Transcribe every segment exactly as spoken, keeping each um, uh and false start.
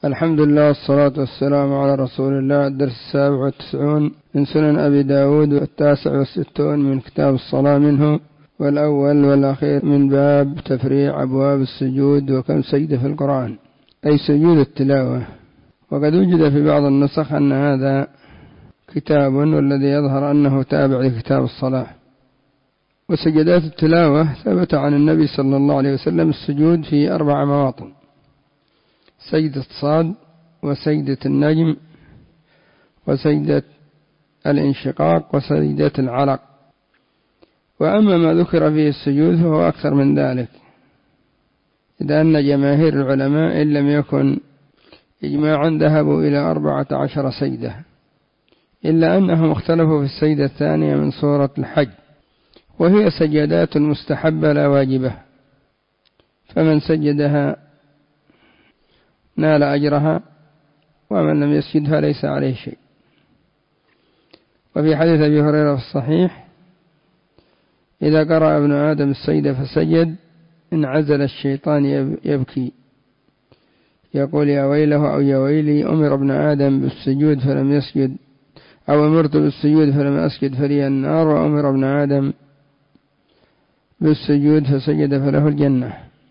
الحمد لله والصلاة والسلام على رسول الله. الدرس السابع والتسعون من سنن أبي داود، والتاسع والستون من كتاب الصلاة منه، والأول والأخير من باب تفريع أبواب السجود وكم سجد في القرآن، أي سجود التلاوة. وقد وجد في بعض النسخ أن هذا كتاب، والذي يظهر أنه تابع لكتاب الصلاة. وسجدات التلاوة ثبت عن النبي صلى الله عليه وسلم السجود في أربع مواطن: سجدة الصاد، وسجدة النجم، وسجدة الانشقاق، وسجدة العلق. وأما ما ذكر فيه السجود فهو أكثر من ذلك، إذا أن جماهير العلماء إن لم يكن إجماعا ذهبوا إلى أربعة عشر سجدة، إلا أنهم اختلفوا في السجدة الثانية من سورة الحج، وهي سجدات مستحبة لا واجبة، فمن سجدها نال أجرها، ومن لم يسجدها ليس عليه شيء. وفي حديث أبي هريرة في الصحيح: إذا قرأ ابن آدم السجدة فسجد انعزل الشيطان يبكي يقول يا ويله أو يا ويلي، أمر ابن آدم بالسجود فلم يسجد، أو أمرت بالسجود فلم أسجد فلي النار، وأمر ابن آدم بالسجود فسجد فله الجنة.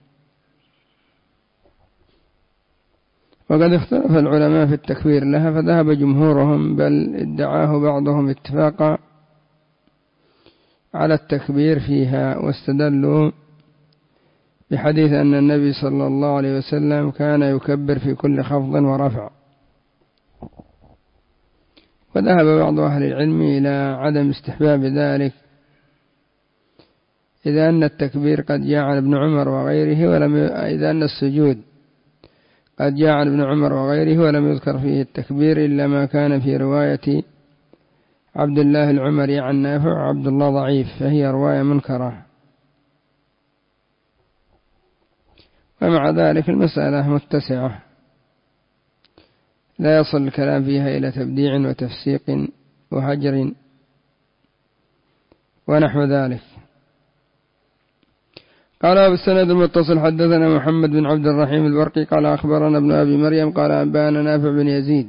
وقد اختلف العلماء في التكبير لها، فذهب جمهورهم بل ادعاه بعضهم اتفاقا على التكبير فيها، واستدلوا بحديث أن النبي صلى الله عليه وسلم كان يكبر في كل خفض ورفع. وذهب بعض أهل العلم إلى عدم استحباب ذلك، إذا أن التكبير قد جاء عن ابن عمر وغيره ولم ي... إذا أن السجود قد جاء عن ابن عمر وغيره ولم يذكر فيه التكبير إلا ما كان في رواية عبد الله العمري عن نافع عبد الله ضعيف، فهي رواية منكرة. ومع ذلك المسألة متسعة، لا يصل الكلام فيها إلى تبديع وتفسيق وهجر ونحو ذلك. قال بالسند المتصل: حدثنا محمد بن عبد الرحيم البرقي قال أخبرنا ابن أبي مريم قال أنبأنا نافع بن يزيد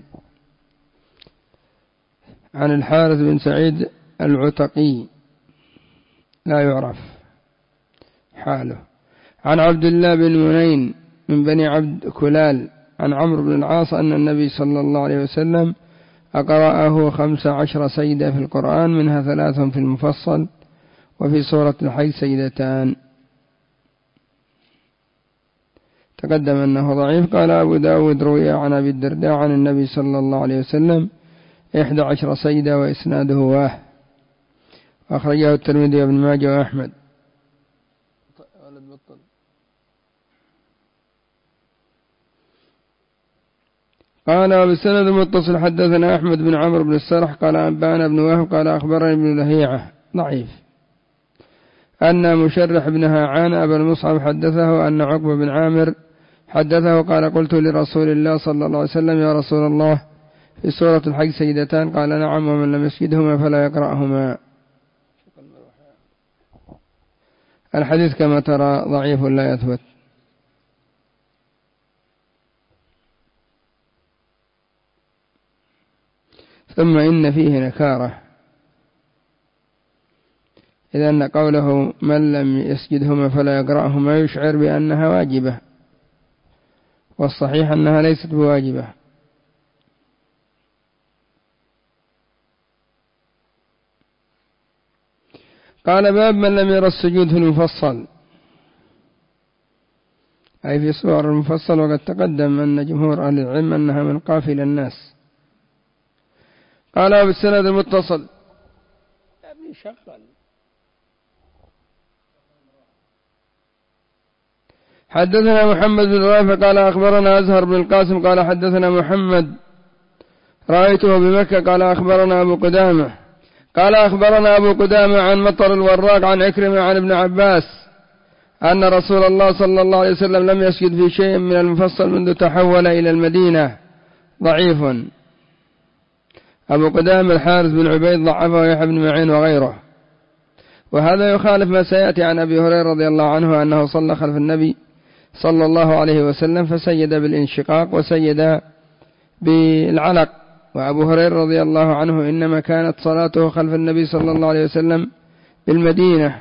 عن الحارث بن سعيد العتقي لا يعرف حاله، عن عبد الله بن منين من بني عبد كلال عن عمرو بن العاص أن النبي صلى الله عليه وسلم أقرأه خمس عشر سجدة في القرآن، منها ثلاث في المفصل، وفي سورة الحج سجدتان. تقدم أنه ضعيف. قال أبو داود: روي عن أبي الدرداء عن النبي صلى الله عليه وسلم إحدى عشر سجدة وإسناده واه، أخرجه الترمذي وابن ماجه وأحمد. قال وبالسند المتصل: حدثنا أحمد بن عمرو بن السرح قال أنبأنا ابن وهب قال أخبرني ابن لهيعة ضعيف أن مشرح بن هاعان أبا المصعب حدثه أن عقبة بن عامر حدثه قال قلت لرسول الله صلى الله عليه وسلم: يا رسول الله، في سورة الحج سجدتان؟ قال نعم، ومن لم يسجدهما فلا يقرأهما. الحديث كما ترى ضعيف لا يثبت. ثم إن فيه نكارة، إذا أن قوله من لم يسجدهما فلا يقرأهما يشعر بأنها واجبة، والصحيح أنها ليست بواجبة. قال باب من لم يرى السجود في المفصل، أي في صور المفصل. وقد تقدم أن جمهور أهل العلم أنها من قافل الناس. قال بالسند المتصل: حدثنا محمد بن رافع قال أخبرنا أزهر بن القاسم قال حدثنا محمد رأيته بمكة قال أخبرنا أبو قدامة قال أخبرنا أبو قدامة عن مطر الوراق عن عكرمة عن ابن عباس أن رسول الله صلى الله عليه وسلم لم يسجد في شيء من المفصل منذ تحول إلى المدينة. ضعيف. أبو قدامة الحارث بن عبيد ضعفه يحيى بن معين وغيره. وهذا يخالف ما سيأتي عن أبي هريرة رضي الله عنه أنه صلى خلف النبي صلى الله عليه وسلم فسجد بالانشقاق وسجد بالعلق. وأبو هريرة رضي الله عنه إنما كانت صلاته خلف النبي صلى الله عليه وسلم بالمدينة،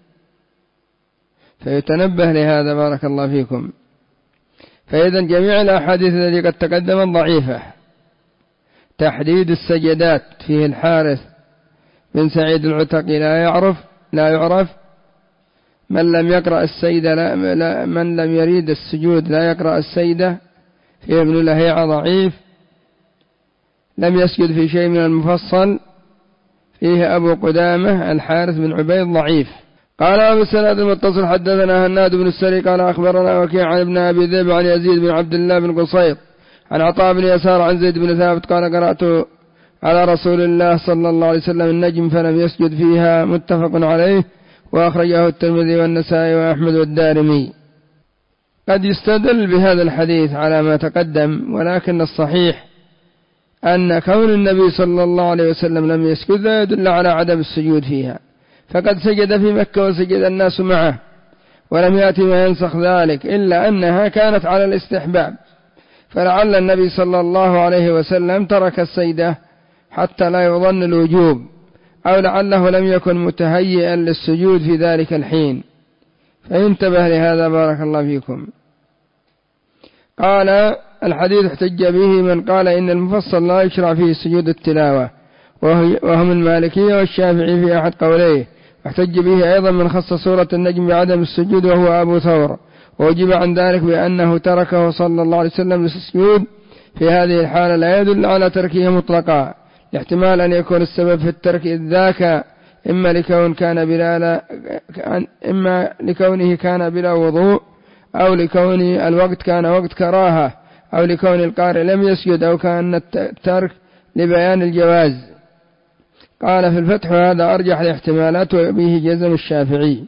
فيتنبه لهذا بارك الله فيكم. فإذا جميع الأحاديث التي قد تقدمت ضعيفة. تحديد السجدات فيه الحارث بن سعيد العتقي لا يعرف لا يعرف من لم يقرأ السيدة لا من لم يريد السجود لا يقرأ السيدة. فيه ابن لهيعة ضعيف لم يسجد في شيء من المفصل. فيه أبو قدامة الحارث بن عبيد ضعيف. قال أبو السناد المتصل حدثنا هناد بن السري قال أخبرنا وكيع عن ابن أبي ذئب عن يزيد بن عبد الله بن قصيط عن عطاء بن يسار عن زيد بن ثابت قال قرأت على رسول الله صلى الله عليه وسلم النجم فلم يسجد فيها، متفق عليه، وأخرجه الترمذي والنسائي وأحمد والدارمي. قد يستدل بهذا الحديث على ما تقدم، ولكن الصحيح أن كون النبي صلى الله عليه وسلم لم يسجد لا يدل على عدم السجود فيها، فقد سجد في مكة وسجد الناس معه ولم يأتي ما ينسخ ذلك، إلا أنها كانت على الاستحباب، فلعل النبي صلى الله عليه وسلم ترك السجدة حتى لا يظن الوجوب، أو لعله لم يكن متهيئا للسجود في ذلك الحين، فانتبه لهذا بارك الله فيكم. قال الحديث احتج به من قال إن المفصل لا يشرع فيه سجود التلاوة، وهم المالكية والشافعي في أحد قوليه. احتج به أيضا من خص سورة النجم بعدم السجود وهو أبو ثور، ووجب عن ذلك بأنه تركه صلى الله عليه وسلم للسجود في هذه الحالة لا يدل على تركه مطلقا، لاحتمال أن يكون السبب في الترك إذ ذاك إما لكون كان بلا إما لكونه كان بلا وضوء، أو لكون الوقت كان وقت كراهة، أو لكون القارئ لم يسجد، أو كان الترك لبيان الجواز. قال في الفتح هذا أرجح الاحتمالات وبه جزم الشافعي.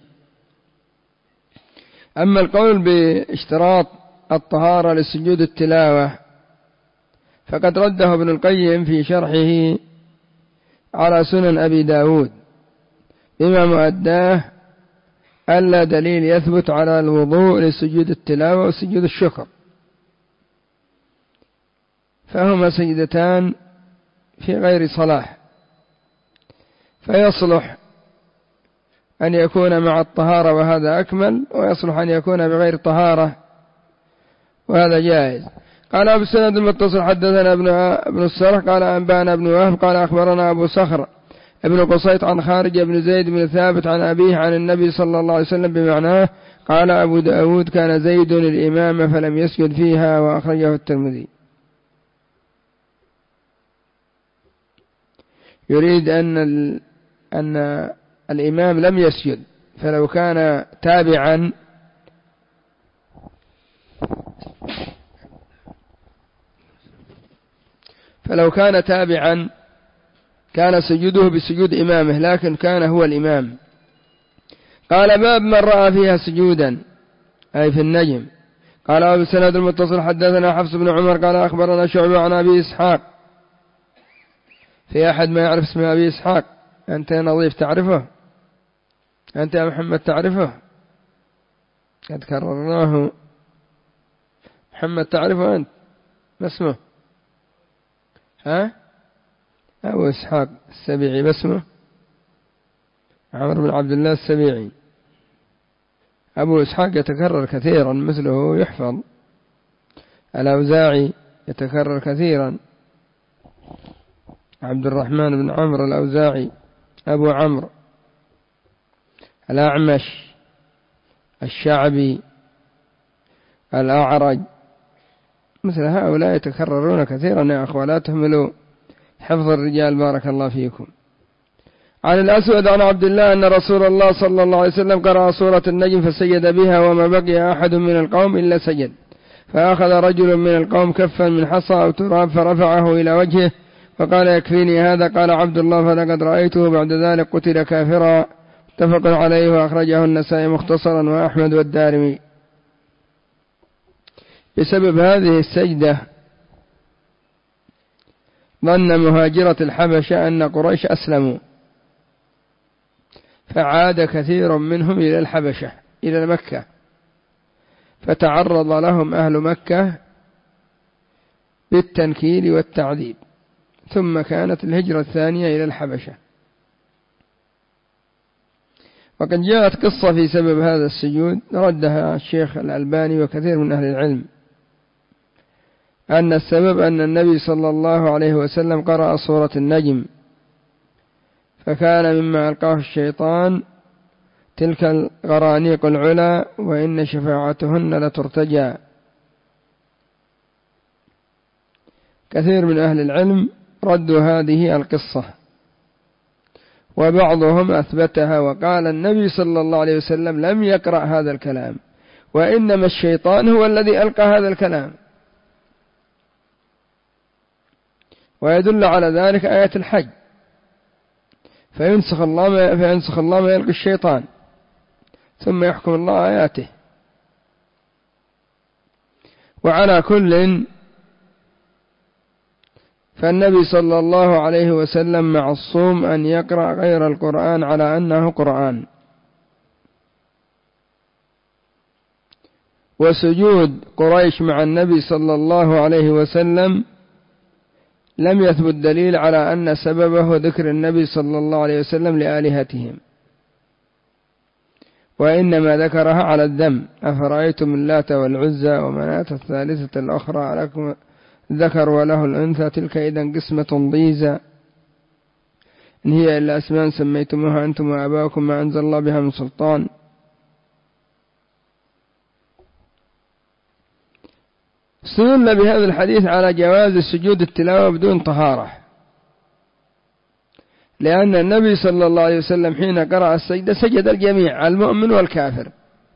أما القول باشتراط الطهارة لسجود التلاوة فقد رده ابن القيم في شرحه على سنن أبي داود بما مؤداه ألا دليل يثبت على الوضوء لسجود التلاوة وسجود الشكر، فهما سجدتان في غير صلاح، فيصلح أن يكون مع الطهارة وهذا أكمل، ويصلح أن يكون بغير طهارة وهذا جائز. قال أبو السند المتصل حدثنا ابن السرح قال أنبانا ابن وهب قال أخبرنا أبو صخر ابن قصيط عن خارج بن زيد بن ثابت عن أبيه عن النبي صلى الله عليه وسلم بمعناه. قال أبو داود كان زيد الإمام فلم يسجد فيها، وأخرجه الترمذي. يريد أن أن الإمام لم يسجد، فلو كان تابعا فلو كان تابعا كان سجوده بسجود إمامه، لكن كان هو الإمام. قال باب من رأى فيها سجودا أي في النجم. قال أبو السند المتصل حدثنا حفص بن عمر قال أخبرنا شعبة عن أبي إسحاق. في أحد ما يعرف اسم أبي إسحاق؟ أنت يا نظيف تعرفه؟ أنت يا محمد تعرفه؟ قد كررناه. محمد تعرفه أنت؟ ما اسمه؟ ها؟ أبو إسحاق السبيعي، ما اسمه؟ عمرو بن عبد الله السبيعي. أبو إسحاق يتكرر كثيرا مثله يحفظ. الأوزاعي يتكرر كثيرا، عبد الرحمن بن عمرو الأوزاعي أبو عمرو. الأعمش، الشعبي، الأعرج، مثل هؤلاء يتكررون كثيرا يا أخوة، لا تهملوا حفظ الرجال بارك الله فيكم. عن الأسود عن عبد الله أن رسول الله صلى الله عليه وسلم قرأ سورة النجم فسجد بها، وما بقي أحد من القوم إلا سجد، فأخذ رجل من القوم كفا من حصى أو تراب فرفعه إلى وجهه فقال يكفيني هذا. قال عبد الله فلقد رأيته بعد ذلك قتل كافرا، متفق عليه، وأخرجه النسائي مختصرا وأحمد والدارمي. بسبب هذه السجدة ظن مهاجرة الحبشة أن قريش أسلموا، فعاد كثير منهم إلى الحبشة إلى مكة، فتعرض لهم أهل مكة بالتنكيل والتعذيب، ثم كانت الهجرة الثانية إلى الحبشة. وقد جاءت قصة في سبب هذا السجود ردها الشيخ الألباني وكثير من أهل العلم، أن السبب أن النبي صلى الله عليه وسلم قرأ سورة النجم، فكان مما ألقاه الشيطان تلك الغرانيق العلا وإن شفاعتهن لترتجى. كثير من أهل العلم ردوا هذه القصة، وبعضهم أثبتها وقال النبي صلى الله عليه وسلم لم يقرأ هذا الكلام، وإنما الشيطان هو الذي ألقى هذا الكلام. ويدل على ذلك آية الحج، فينسخ الله ما فينسخ الله ما يلقي الشيطان ثم يحكم الله آياته. وعلى كل فالنبي صلى الله عليه وسلم معصوم أن يقرأ غير القرآن على أنه قرآن. وسجود قريش مع النبي صلى الله عليه وسلم لم يثبت دليل على أن سببه ذكر النبي صلى الله عليه وسلم لآلهتهم، وإنما ذكرها على الذم. أفرأيتم اللات والعزى ومناة الثالثة الأخرى لكم ذكر وله الأنثى تلك إذن قسمة ضيزى إن هي إلا أسماء سميتموها أنتم وآباؤكم ما أنزل الله بها من سلطان. استدل بهذا الحديث على جواز سجود التلاوة بدون طهارة، لأن النبي صلى الله عليه وسلم حين قرأ السجدة سجد الجميع المؤمن والكافر،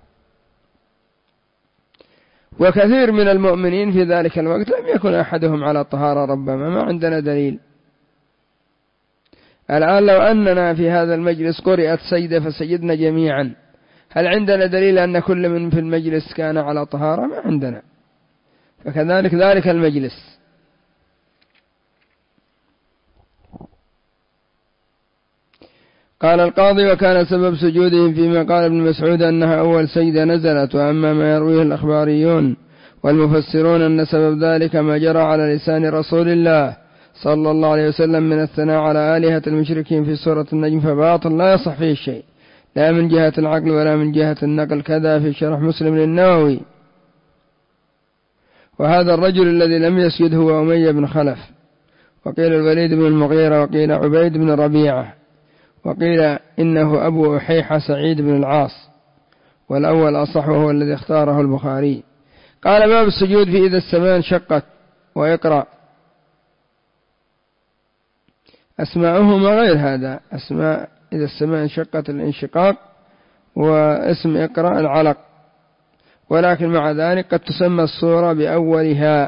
وكثير من المؤمنين في ذلك الوقت لم يكن أحدهم على طهارة، ربما ما عندنا دليل. الآن لو أننا في هذا المجلس قرأت سجدة فسجدنا جميعا، هل عندنا دليل أن كل من في المجلس كان على طهارة؟ ما عندنا. فكذلك ذلك المجلس. قال القاضي وكان سبب سجودهم فيما قال ابن مسعود أنها أول سجدة نزلت، وأما ما يرويه الأخباريون والمفسرون أن سبب ذلك ما جرى على لسان رسول الله صلى الله عليه وسلم من الثناء على آلهة المشركين في سورة النجم، فباطل لا يصح فيه شيء لا من جهة العقل ولا من جهة النقل، كذا في شرح مسلم للنووي. وهذا الرجل الذي لم يسجد هو أمية بن خلف، وقيل الوليد بن المغيرة، وقيل عبيد بن ربيعة، وقيل إنه أبو أحيحة سعيد بن العاص، والأول أصح وهو الذي اختاره البخاري. قال باب السجود في إذا السماء انشقت ويقرأ. أسماؤهما غير هذا، أسماء إذا السماء انشقت الانشقاق، واسم اقرأ العلق، ولكن مع ذلك قد تسمى السورة بأولها.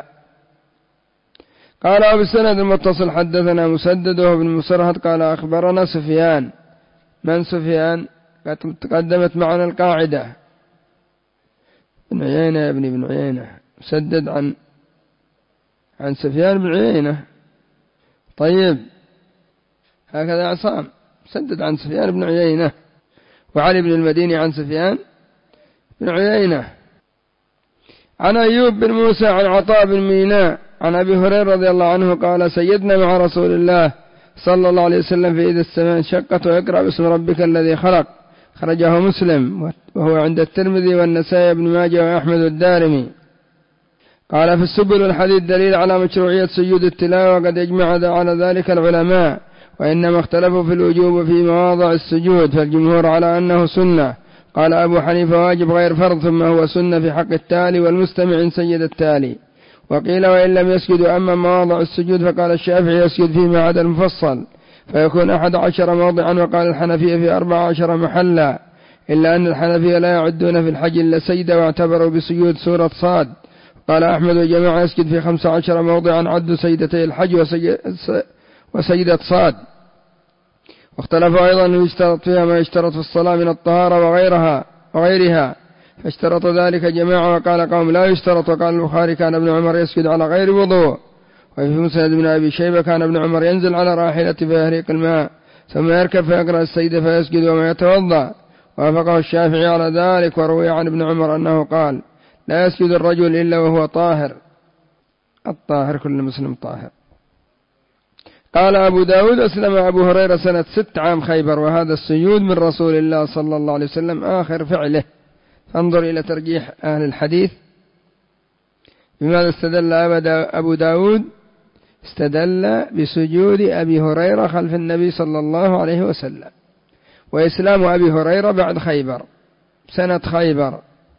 قال أبو السند المتصل حدثنا مسدد وابن مسرهد قال أخبرنا سفيان. من سفيان؟ قد تقدمت معنا القاعدة، بن عيينة يا ابن ابن عيينة، مسدد عن عن سفيان بن عيينة. طيب هكذا عصام، مسدد عن سفيان بن عيينة، وعلي بن المديني عن سفيان بن عيينة، عن أيوب بن موسى عن عطاء بن ميناء عن أبي هريرة رضي الله عنه قال سيدنا مع رسول الله صلى الله عليه وسلم في إذا السماء انشقت ويقرأ باسم ربك الذي خلق، خرجه مسلم وهو عند الترمذي والنسائي بن ماجه وأحمد الدارمي. قال في السبل الحديث دليل على مشروعية سجود التلاوة، وقد يجمع على ذلك العلماء، وإنما اختلفوا في الوجوب في مواضع السجود، فالجمهور على أنه سنة. قال أبو حنيفة واجب غير فرض، ثم هو سنة في حق التالي والمستمع إن سجد التالي. وقيل وإن لم يسجدوا أما مواضع السجود، فقال الشافعي يسجد فيما عدا المفصل فيكون أحد عشر موضعا، وقال الحنفية في أربع عشر محلا، إلا أن الحنفية لا يعدون في الحج إلا سجدة، واعتبروا بسجود سورة صاد. قال أحمد وجماعة يسجد في خمس عشر موضعا، عدوا سجدتي الحج وسجدة صاد. واختلفوا أيضا أنه يشترط فيها ما يشترط في الصلاة من الطهارة وغيرها وغيرها فاشترط ذلك جماعة، وقال قوم لا يشترط. وقال البخاري كان ابن عمر يسجد على غير وضوء. وفي مسند بن أبي شيبة كان ابن عمر ينزل على راحلته فيهريق الماء ثم يركب فيقرأ السجدة فيسجد وما يتوضأ، وافقه الشافعي على ذلك. وروي عن ابن عمر أنه قال لا يسجد الرجل إلا وهو طاهر، الطاهر كل مسلم طاهر. قال أبو داود أسلم أبو هريرة سنة ست عام خيبر، وهذا السجود من رسول الله صلى الله عليه وسلم آخر فعله. فانظر إلى ترجيح أهل الحديث. بماذا استدل أبو داود؟ استدل بسجود أبي هريرة خلف النبي صلى الله عليه وسلم، وإسلام أبي هريرة بعد خيبر سنة خيبر.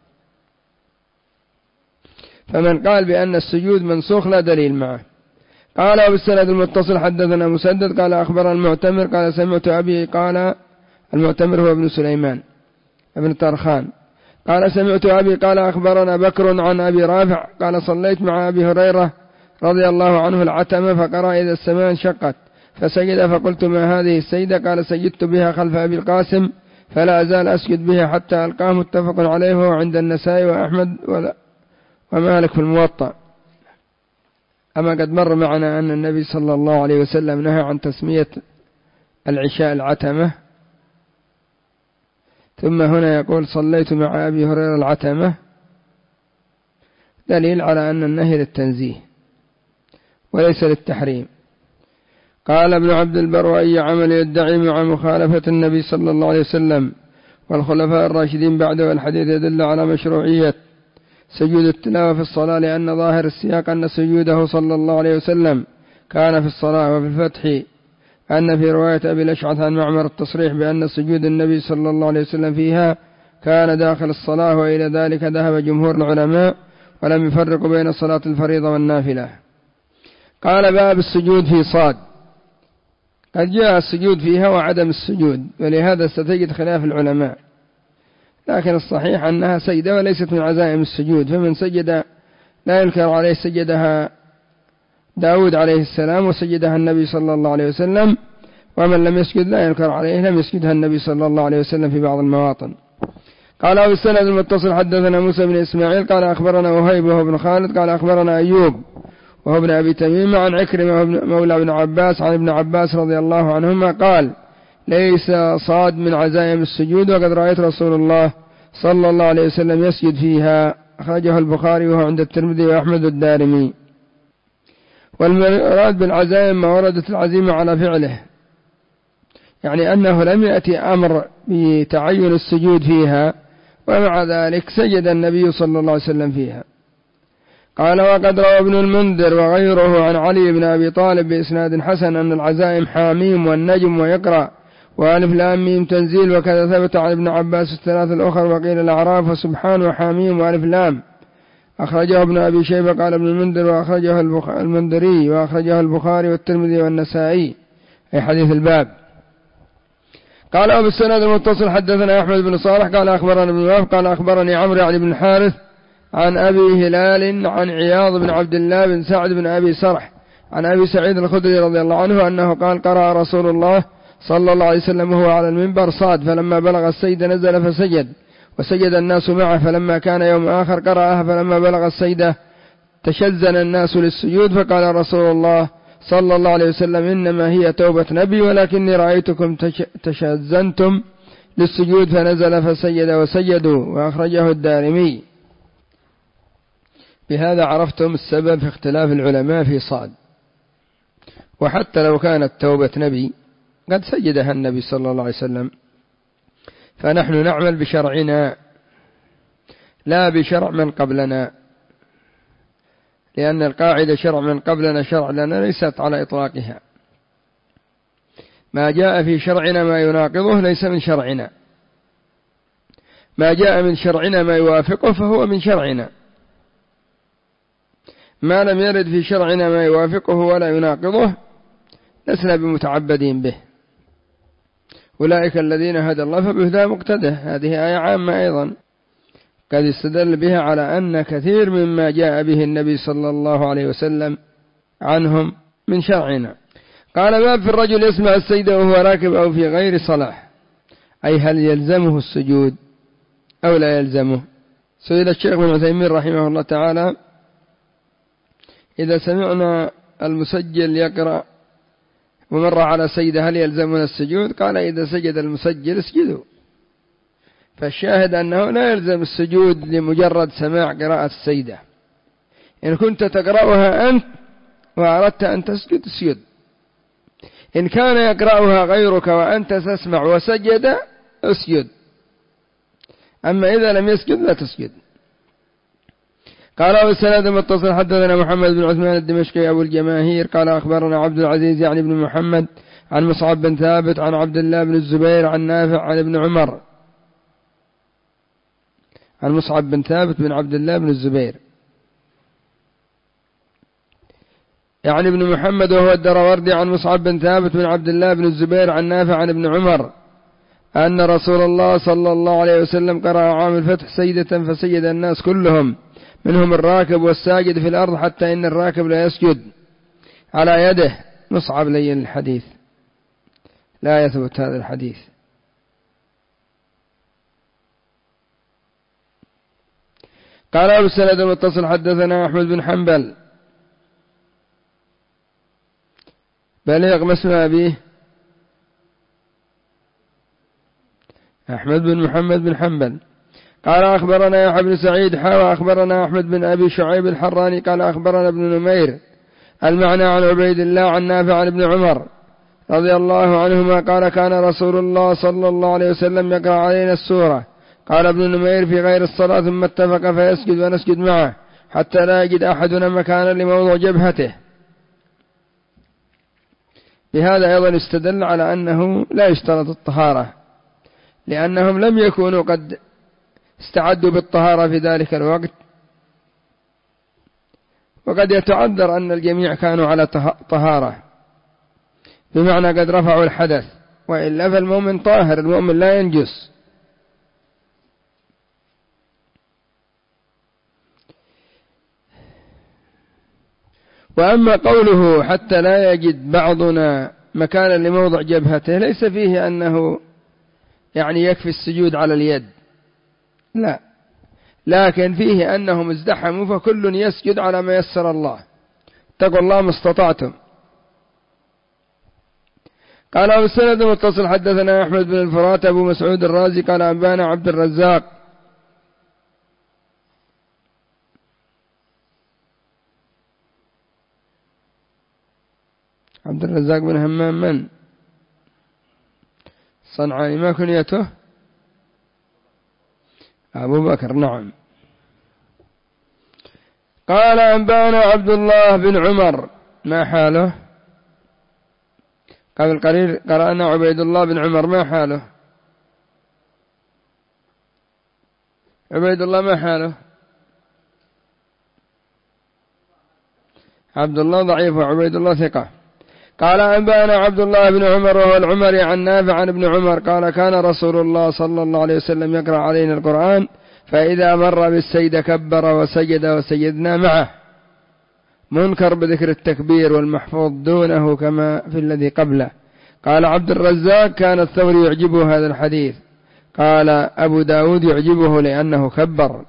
فمن قال بأن السجود منسوخ لا دليل معه. قال أبو السند المتصل حدثنا مسدد قال أخبرنا المعتمر قال سمعت أبي، قال المعتمر هو ابن سليمان ابن طرخان، قال سمعت أبي قال أخبرنا بكر عن أبي رافع قال صليت مع أبي هريرة رضي الله عنه العتمة فقرأ إذا السماء انشقت فسجد، فقلت ما هذه السجدة؟ قال سجدت بها خلف أبي القاسم فلا أزال أسجد بها حتى ألقاه، متفق عليه وهو عند النسائي وأحمد ومالك في الموطأ. أما قد مر معنا أن النبي صلى الله عليه وسلم نهى عن تسمية العشاء العتمة، ثم هنا يقول صليت مع أبي هريرة العتمة، دليل على أن النهي للتنزيه وليس للتحريم. قال ابن عبد البر وأي عمل يدعي مع مخالفة النبي صلى الله عليه وسلم والخلفاء الراشدين بعده، والحديث يدل على مشروعية سجود التلاوة في الصلاة، لأن ظاهر السياق أن سجوده صلى الله عليه وسلم كان في الصلاة. وفي الفتح أن في رواية أبي الأشعث عن معمر التصريح بأن سجود النبي صلى الله عليه وسلم فيها كان داخل الصلاة، وإلى ذلك ذهب جمهور العلماء ولم يفرقوا بين صلاة الفريضة والنافلة. قال باب السجود في صاد، قد جاء السجود فيها وعدم السجود، ولهذا ستجد خلاف العلماء، لكن الصحيح أنها سجدة وليست من عزائم السجود، فمن سجد لا ينكر عليه سجدها داود عليه السلام وسجدها النبي صلى الله عليه وسلم، ومن لم يسجد لا ينكر عليه لم يسجدها النبي صلى الله عليه وسلم في بعض المواطن. قال أبو السند المتصل حدثنا موسى بن إسماعيل قال أخبرنا وهيب وهو بن خالد قال أخبرنا أيوب وهو ابن أبي تميم عن عكرمة مولى ابن عباس عن ابن عباس رضي الله عنهما قال ليس صاد من عزائم السجود، وقد رأيت رسول الله صلى الله عليه وسلم يسجد فيها، أخرجه البخاري وهو عند الترمذي وأحمد الدارمي. والمراد بالعزائم ما وردت العزيمة على فعله، يعني أنه لم يأتي أمر بتعين السجود فيها، ومع ذلك سجد النبي صلى الله عليه وسلم فيها. قال وقد روى ابن المنذر وغيره عن علي بن أبي طالب بإسناد حسن أن العزائم حاميم والنجم ويقرأ وألف لام ميم تنزيل، وكذا ثبت عن ابن عباس الثلاث الأخر وقيل الأعراف وسبحان وحاميم وألف لام. أخرجه ابن أبي شيبة قال ابن المنذر وأخرجه المنذري وأخرجه البخاري والترمذي والنسائي، أي حديث الباب. قال أبو السند المتصل حدثنا أحمد بن صالح قال أخبرنا ابن وهب قال أخبرني عمرو يعني بن الحارث عن أبي هلال عن عياض بن عبد الله بن سعد بن أبي سرح عن أبي سعيد الخدري رضي الله عنه أنه قال قرأ رسول الله صلى الله عليه وسلم وهو على المنبر صاد، فلما بلغ السيد نزل فسجد وسجد الناس معه، فلما كان يوم آخر قرأها، فلما بلغ السيدة تشزن الناس للسجود، فقال رسول الله صلى الله عليه وسلم إنما هي توبة نبي ولكني رأيتكم تشزنتم للسجود، فنزل فسجد وسجدوا، وأخرجه الدارمي. بهذا عرفتم السبب في اختلاف العلماء في صاد. وحتى لو كانت توبة نبي قد سجدها النبي صلى الله عليه وسلم، فنحن نعمل بشرعنا لا بشرع من قبلنا، لأن القاعدة شرع من قبلنا شرع لنا ليست على إطلاقها. ما جاء في شرعنا ما يناقضه ليس من شرعنا، ما جاء من شرعنا ما يوافقه فهو من شرعنا، ما لم يرد في شرعنا ما يوافقه ولا يناقضه لسنا بمتعبدين به. أولئك الذين هدى الله فبهداه مقتده، هذه آية عامة أيضا قد استدل بها على أن كثير مما جاء به النبي صلى الله عليه وسلم عنهم من شرعنا. قال باب في الرجل يسمع السجدة وهو راكب أو في غير صلاة، أي هل يلزمه السجود أو لا يلزمه. سئل الشيخ ابن عثيمين رحمه الله تعالى إذا سمعنا المسجل يقرأ ومر على سجدة هل يلزمنا السجود؟ قال إذا سجد المسجل اسجدوا، فالشاهد أنه لا يلزم السجود لمجرد سماع قراءة السيدة. إن كنت تقرأها أنت وأردت أن تسجد اسجد، إن كان يقرأها غيرك وأنت تسمع وسجد اسجد، أما إذا لم يسجد لا تسجد. قال أبو السند المتصل حدثنا محمد بن عثمان الدمشقي أبو الجماهير قال أخبرنا عبد العزيز يعني بن محمد عن مصعب بن ثابت عن عبد الله بن الزبير عن نافع عن ابن عمر، عن مصعب بن ثابت بن عبد الله بن الزبير يعني ابن محمد وهو الدروردي عن مصعب بن ثابت بن عبد الله بن الزبير عن نافع عن ابن عمر أن رسول الله صلى الله عليه وسلم قرأ عام الفتح سجدة فسجد الناس كلهم منهم الراكب والساجد في الأرض حتى إن الراكب لا يسجد على يده. مصعب لين الحديث، لا يثبت هذا الحديث. قال أبو السند المتصل حدثنا أحمد بن حنبل بليغ ما اسم أبيه أحمد بن محمد بن حنبل قال أخبرنا يحيى بن سعيد حاوى أخبرنا أحمد بن أبي شعيب الحراني قال أخبرنا ابن نمير المعنى عن عبيد الله عن نافع عن ابن عمر رضي الله عنهما قال كان رسول الله صلى الله عليه وسلم يقرأ علينا السورة. قال ابن نمير في غير الصلاة ثم اتفق فيسجد ونسجد معه حتى لا يجد أحدنا مكانا لموضع جبهته. بهذا أيضا استدل على أنه لا يشترط الطهارة، لأنهم لم يكونوا قد استعدوا بالطهارة في ذلك الوقت، وقد يتعذر أن الجميع كانوا على طهارة بمعنى قد رفعوا الحدث، وإلا فالمؤمن طاهر، المؤمن لا ينجس. وأما قوله حتى لا يجد بعضنا مكانا لموضع جبهته ليس فيه أنه يعني يكفي السجود على اليد، لا، لكن فيه أنهم ازدحموا فكل يسجد على ما يسر الله، اتقوا الله ما استطعتم. قال أبو السند المتصل حدثنا أحمد بن الفرات أبو مسعود الرازي قال أنبانا عبد الرزاق عبد الرزاق بن همام من صنعاني ما كنيته أبو بكر، نعم. قال أنبانا عبد الله بن عمر ما حاله؟ قبل قليل قرأنا عبيد الله بن عمر ما حاله؟ عبيد الله ما حاله؟ عبد الله ضعيف وعبيد الله ثقة. قال أنبانا عبد الله بن عمر وهو العمري عن نافع عن ابن عمر قال كان رسول الله صلى الله عليه وسلم يقرأ علينا القرآن فإذا مر بالسيد كبر وسجد وسجدنا معه، منكر بذكر التكبير والمحفوظ دونه كما في الذي قبله. قال عبد الرزاق كان الثوري يعجبه هذا الحديث. قال أبو داود يعجبه لأنه كبر.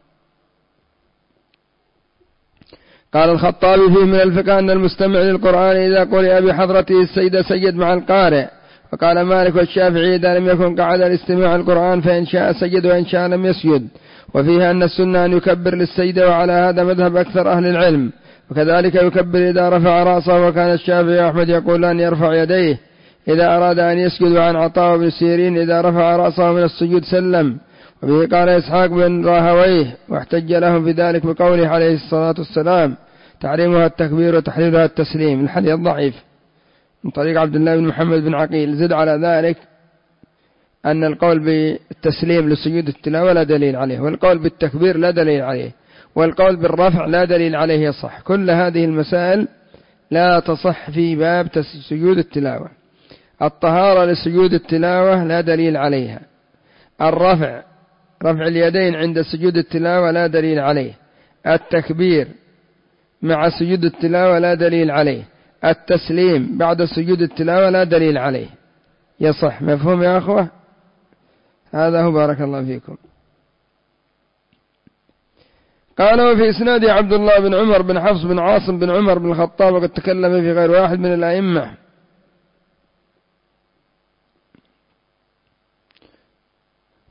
قال الخطابي فيه من الفقه أن المستمع للقرآن إذا قرئ بحضرته السيد سجد مع القارئ. وقال مالك والشافعي إذا لم يكن قعد الاستماع القرآن فإن شاء سجد وإن شاء لم يسجد. وفيها أن السنة أن يكبر للسيد، وعلى هذا مذهب أكثر أهل العلم، وكذلك يكبر إذا رفع رأسه. وكان الشافعي أحمد يقول أن يرفع يديه إذا أراد أن يسجد، وعن عطاء بن سيرين إذا رفع رأسه من السجود سلم. وبه قال إسحاق بن راهويه واحتج لهم في ذلك بقوله عليه الصلاة والسلام تحريمها التكبير وتحليلها التسليم. الحديث ضعيف من طريق عبد الله بن محمد بن عقيل. زد على ذلك أن القول بالتسليم لسجود التلاوة لا دليل عليه، والقول بالتكبير لا دليل عليه، والقول بالرفع لا دليل عليه يصح. كل هذه المسائل لا تصح في باب سجود التلاوة. الطهارة لسجود التلاوة لا دليل عليها، الرفع رفع اليدين عند سجود التلاوة لا دليل عليه، التكبير مع سجود التلاوة لا دليل عليه، التسليم بعد سجود التلاوة لا دليل عليه يصح. مفهوم يا أخوة؟ هذا هو، بارك الله فيكم. قال وفي إسناد عبد الله بن عمر بن حفص بن عاصم بن عمر بن الخطاب، وقد تكلم في غير واحد من الأئمة.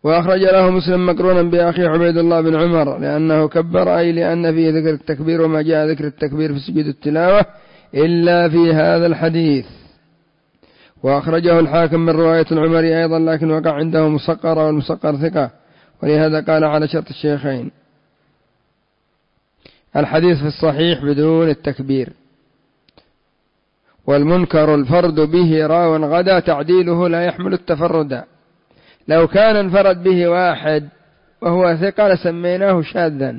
وأخرج له مسلم مقرونا بأخي عبيد الله بن عمر لأنه كبر، أي لأن فيه ذكر التكبير، وما جاء ذكر التكبير في سجود التلاوة إلا في هذا الحديث. وأخرجه الحاكم من رواية العمري أيضا، لكن وقع عنده مسقر، والمسقر ثقة، ولهذا قال على شرط الشيخين. الحديث في الصحيح بدون التكبير. والمنكر الفرد به راو غدا تعديله لا يحمل التفرد. لو كان انفرد به واحد وهو ثقة لسميناه شاذا،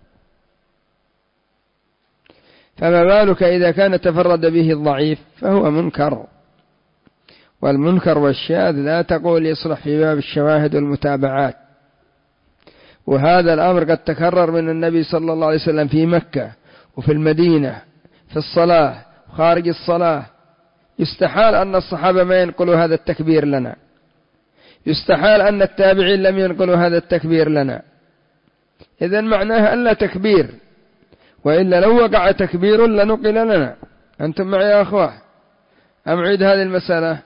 فما بالك إذا كان تفرد به الضعيف فهو منكر. والمنكر والشاذ لا تقول يصلح في باب الشواهد والمتابعات. وهذا الأمر قد تكرر من النبي صلى الله عليه وسلم في مكة وفي المدينة في الصلاة وخارج الصلاة. يستحال أن الصحابة ما ينقلوا هذا التكبير لنا، يستحال أن التابعين لم ينقلوا هذا التكبير لنا. إذن معناها ألا تكبير، وإلا لو وقع تكبير لنقل لنا. أنتم معي يا أخوة أم عيد هذه المسألة؟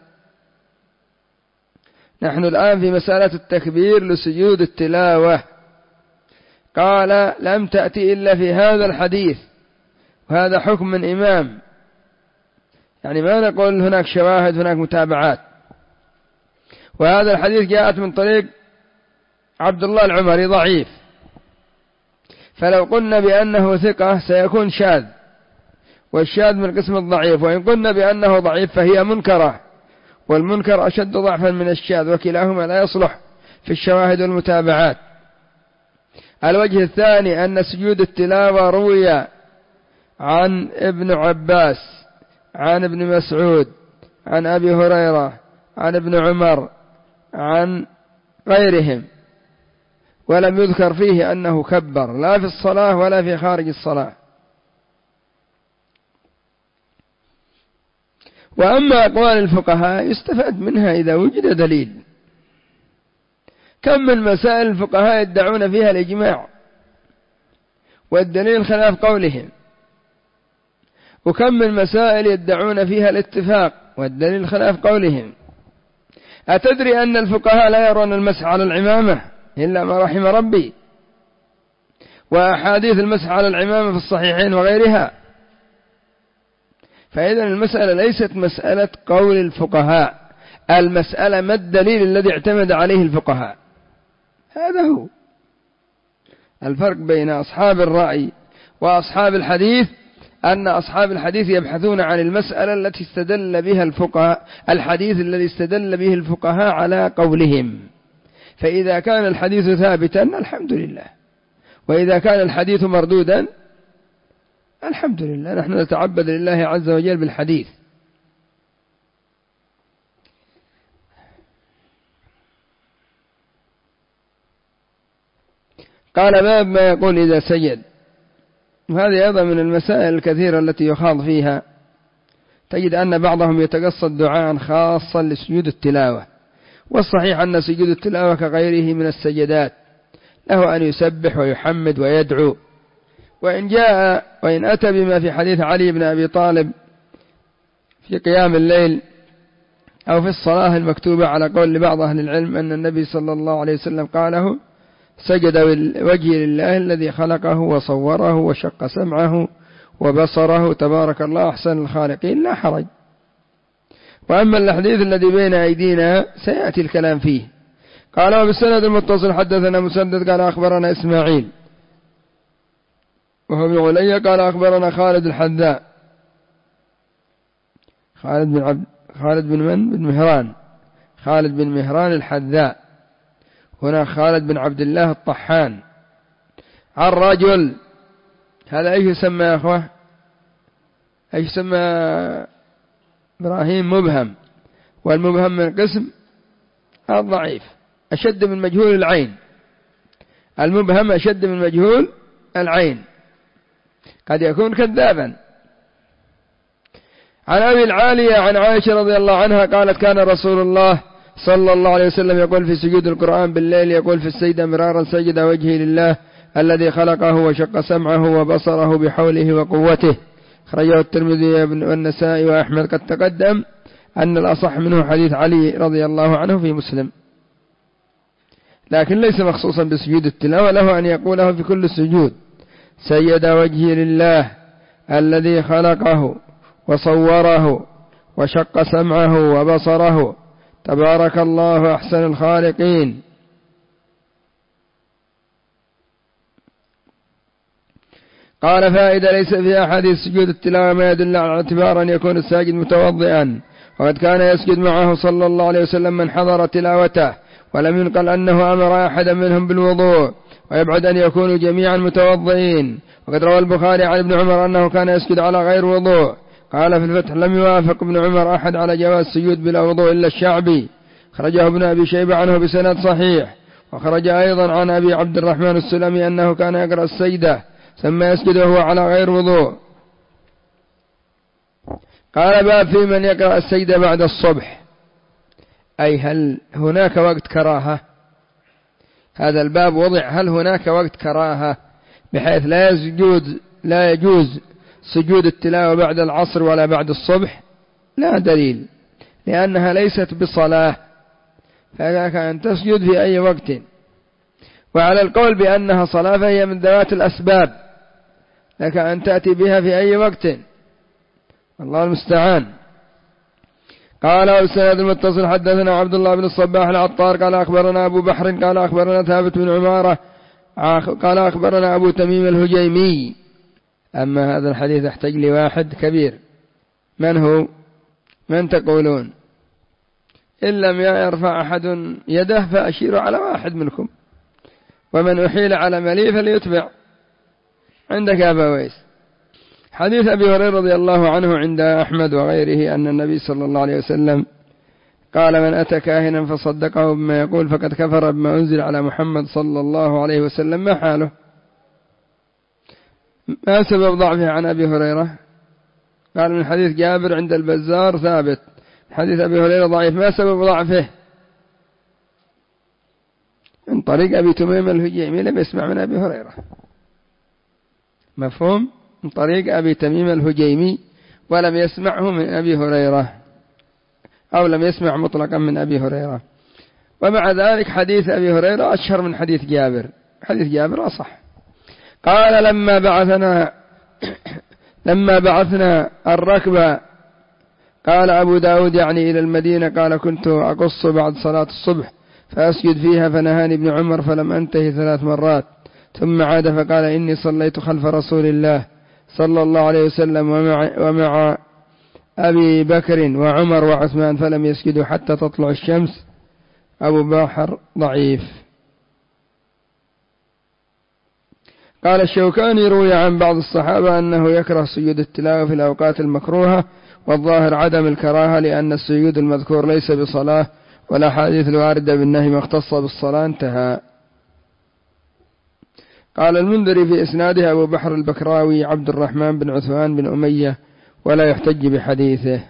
نحن الآن في مسألة التكبير لسجود التلاوة. قال لم تأتي إلا في هذا الحديث، وهذا حكم من إمام، يعني ما نقول هناك شواهد هناك متابعات. وهذا الحديث جاءت من طريق عبد الله العمري ضعيف، فلو قلنا بأنه ثقة سيكون شاذ، والشاذ من قسم الضعيف. وإن قلنا بأنه ضعيف فهي منكرة، والمنكر أشد ضعفا من الشاذ، وكلاهما لا يصلح في الشواهد والمتابعات. الوجه الثاني أن سجود التلاوة روي عن ابن عباس، عن ابن مسعود، عن أبي هريرة، عن ابن عمر، عن غيرهم، ولم يذكر فيه أنه كبر لا في الصلاة ولا في خارج الصلاة. وأما أقوال الفقهاء يستفاد منها إذا وجد دليل. كم من مسائل الفقهاء يدعون فيها الإجماع والدليل خلاف قولهم، وكم من مسائل يدعون فيها الاتفاق والدليل خلاف قولهم. أتدري أن الفقهاء لا يرون المسح على العمامة إلا ما رحم ربي، وأحاديث المسح على العمامة في الصحيحين وغيرها. فإذا المسألة ليست مسألة قول الفقهاء، المسألة ما الدليل الذي اعتمد عليه الفقهاء. هذا هو الفرق بين أصحاب الرأي وأصحاب الحديث، أن أصحاب الحديث يبحثون عن المسألة التي استدل بها الفقهاء، الحديث الذي استدل به الفقهاء على قولهم. فإذا كان الحديث ثابتا الحمد لله، وإذا كان الحديث مردودا الحمد لله، نحن نتعبد لله عز وجل بالحديث. قال باب ما يقول إذا سجد. وهذه أيضا من المسائل الكثيرة التي يخاض فيها. تجد أن بعضهم يتقصد دعاء خاصا لسجود التلاوة، والصحيح أن سجود التلاوة كغيره من السجدات، له أن يسبح ويحمد ويدعو. وإن جاء وإن أتى بما في حديث علي بن أبي طالب في قيام الليل أو في الصلاة المكتوبة على قول لبعض أهل العلم أن النبي صلى الله عليه وسلم قاله: سجد وجهي لله الذي خلقه وصوره وشق سمعه وبصره تبارك الله أحسن الخالقين، لا حرج. وأما الحديث الذي بين أيدينا سيأتي الكلام فيه. قال: وبالسند المتصل حدثنا مسدد قال أخبرنا إسماعيل وهو بن علي قال أخبرنا خالد الحذاء، خالد بن عبد خالد بن من بن مهران خالد بن مهران الحذاء، هنا خالد بن عبد الله الطحان، عن رجل. هذا أيش يسمى يا أخوة؟ أيش يسمى؟ إبراهيم مبهم، والمبهم من قسم الضعيف، أشد من مجهول العين. المبهم أشد من مجهول العين، قد يكون كذابا. عن أبي العالية عن عائشة رضي الله عنها قالت: كان رسول الله صلى الله عليه وسلم يقول في سجود القرآن بالليل، يقول في السجدة مرارا: سجد وجهي لله الذي خلقه وشق سمعه وبصره بحوله وقوته. خرجه الترمذي والنسائي وأحمد. قد تقدم أن الأصح منه حديث علي رضي الله عنه في مسلم، لكن ليس مخصوصا بسجود التلاوة، له أن يقوله في كل سجود: سيد وجهي لله الذي خلقه وصوره وشق سمعه وبصره، تبارك الله أحسن الخالقين. قال: فائدة: ليس في أحاديث سجود التلاوة ما يدل على اعتبار أن يكون الساجد متوضئا، وقد كان يسجد معه صلى الله عليه وسلم من حضر تلاوته، ولم ينقل أنه أمر أحدا منهم بالوضوء، ويبعد أن يكونوا جميعا متوضئين. وقد روى البخاري عن ابن عمر أنه كان يسجد على غير وضوء. قال في الفتح: لم يوافق ابن عمر أحد على جواز السجود بلا وضوء إلا الشعبي، خرجه ابن أبي شيبة عنه بسند صحيح. وخرج أيضا عن أبي عبد الرحمن السلمي أنه كان يقرأ السجدة ثم يسجد وهو على غير وضوء. قال: باب في من يقرأ السجدة بعد الصبح، أي هل هناك وقت كراهة؟ هذا الباب وضع هل هناك وقت كراهة بحيث لا يجوز لا يجوز سجود التلاوة بعد العصر ولا بعد الصبح؟ لا دليل، لأنها ليست بصلاة، فلك أن تسجد في أي وقت. وعلى القول بأنها صلاة فهي من ذوات الأسباب، لك أن تأتي بها في أي وقت، الله المستعان. قال: والسند المتصل حدثنا عبد الله بن الصباح العطار قال أخبرنا أبو بحر قال أخبرنا ثابت بن عمارة قال أخبرنا أبو تميم الهجيمي. أما هذا الحديث يحتاج لواحد كبير. من هو؟ من تقولون؟ إن لم يرفع أحد يده فأشير على واحد منكم، ومن أحيل على مليء فليتبع. عندك يا أبا ويس. حديث أبي هريرة رضي الله عنه عند أحمد وغيره أن النبي صلى الله عليه وسلم قال: من أتى كاهنا فصدقه بما يقول فقد كفر بما أنزل على محمد صلى الله عليه وسلم. ما حاله؟ ما سبب ضعفه عن أبي هريرة؟ قال: من حديث جابر عند البزار ثابت، حديث أبي هريرة ضعيف. ما سبب ضعفه؟ من طريق أبي تميم الهجيمي لم يسمع من أبي هريرة. مفهوم؟ من طريق أبي تميم الهجيمي ولم يسمعه من أبي هريرة، أو لم يسمع مطلقا من أبي هريرة. ومع ذلك حديث أبي هريرة أشهر من حديث جابر، حديث جابر أصح. قال: لما بعثنا لما بعثنا الركب، قال أبو داود يعني إلى المدينة، قال: كنت أقص بعد صلاة الصبح فأسجد فيها فنهاني ابن عمر فلم أنتهي ثلاث مرات، ثم عاد فقال: إني صليت خلف رسول الله صلى الله عليه وسلم ومع, ومع أبي بكر وعمر وعثمان فلم يسجدوا حتى تطلع الشمس. أبو بحر ضعيف. قال الشوكاني: روي عن بعض الصحابة أنه يكره سجود التلاوة في الأوقات المكروهة، والظاهر عدم الكراهة لأن السجود المذكور ليس بصلاة، ولا حديث الواردة بالنهي مختص بالصلاة. انتهى. قال المنذري في إسناده أبو بحر البكراوي عبد الرحمن بن عثمان بن أمية، ولا يحتج بحديثه.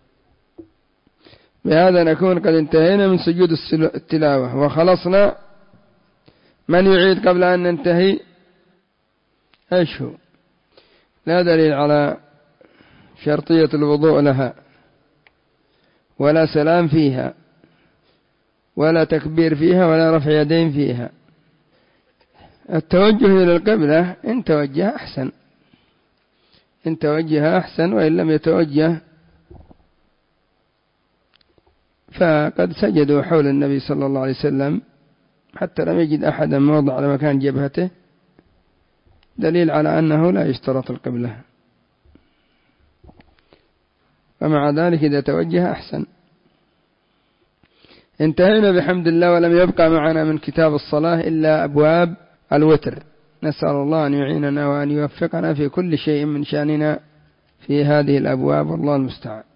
بهذا نكون قد انتهينا من سجود التلاوة وخلصنا. من يعيد قبل أن ننتهي؟ ايش هو؟ لا دليل على شرطية الوضوء لها، ولا سلام فيها، ولا تكبير فيها، ولا رفع يدين فيها. التوجه إلى القبلة إن توجه أحسن، إن توجه أحسن، وإن لم يتوجه فقد سجدوا حول النبي صلى الله عليه وسلم حتى لم يجد أحدا موضع على مكان جبهته، دليل على أنه لا يشترط القبلة. ومع ذلك إذا توجه أحسن. انتهينا بحمد الله، ولم يبقى معنا من كتاب الصلاة إلا أبواب الوتر. نسأل الله أن يعيننا وأن يوفقنا في كل شيء من شأننا في هذه الأبواب، والله المستعان.